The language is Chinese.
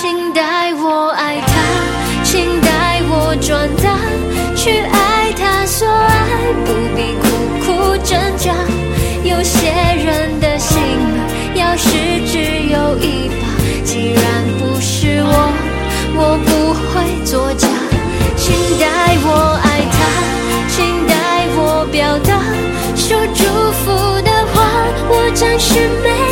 请带我爱他，请带我转达，去爱他所爱，不必苦苦挣扎。有些人的心钥匙只有一把，既然不是我不会作假。请带我爱他，请带我表达，说祝福的话，我暂时没